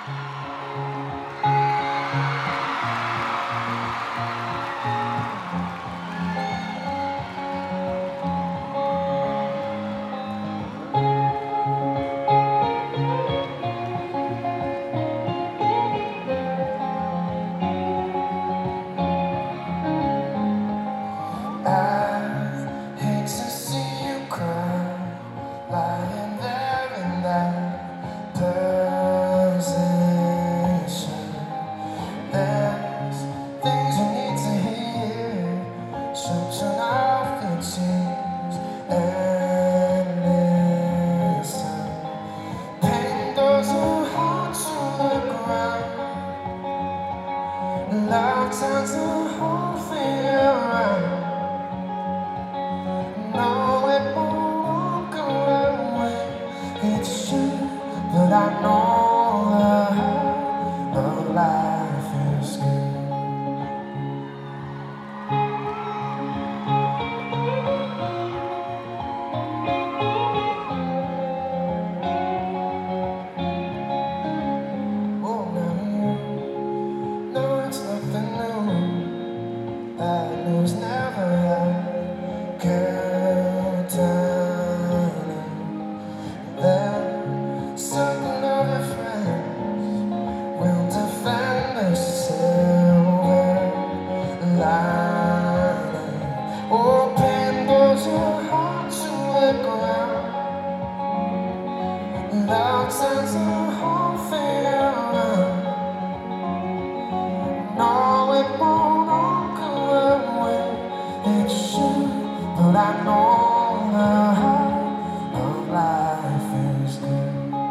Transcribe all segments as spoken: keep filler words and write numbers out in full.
Love turns the whole thing around. No, it won't go away. It's true, but I know the heart of life is good. Oh, no, no, it's nothing new. Bad news never had curtain. Then circle of your friends will defend the silver lining. Open those your heart to the ground. Love turns the whole thing around. No, it won't all go away. It's true, but I know the heart of life is good.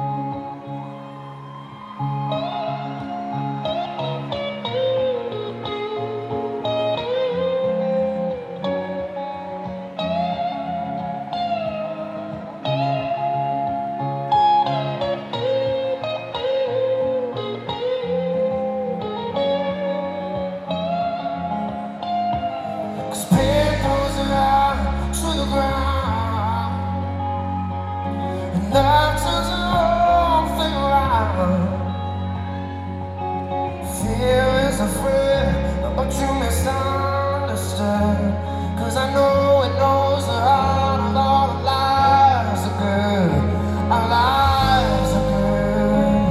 Cause pain goes around to the ground, and love turns the whole thing around. Fear is a friend, but you misunderstood. Cause I know it knows the heart of all our lives are good. Our lives are good.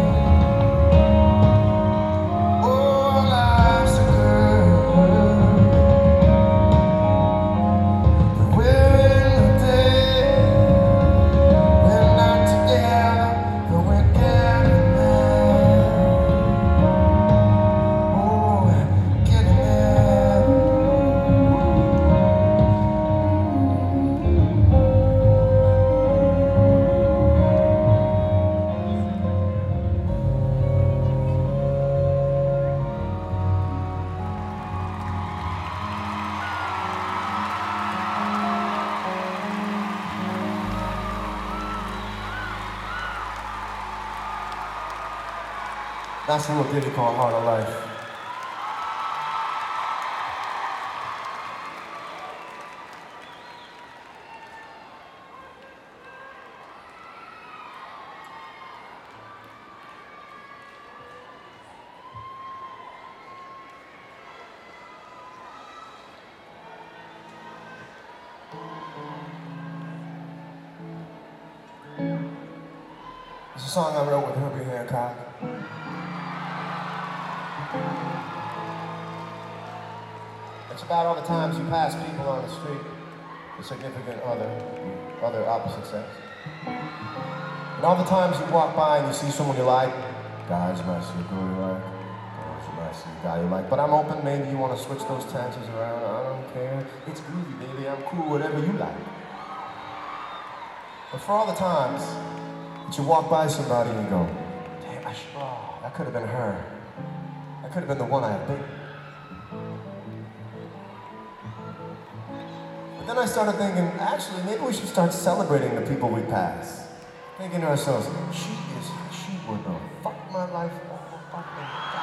Oh, our lives are good. We're in the day, we're not together, but we're getting there. Oh, we're getting there. That's a little ditty called Heart of Life. It's a song I wrote with Herbie Hancock. It's about all the times you pass people on the street, the significant other, other opposite sex. And all the times you walk by and you see someone you like, guys, you might see a girl you like, girls, you might see a guy you like, but I'm open, maybe you want to switch those chances around, I don't care. It's groovy, baby, I'm cool, whatever you like. But for all the times that you walk by somebody and you go, damn, I should, oh, that could have been her. That could have been the one I had picked. But then I started thinking, actually, maybe we should start celebrating the people we pass. Thinking to ourselves, she is, she would have fucked my life, oh, fuck me.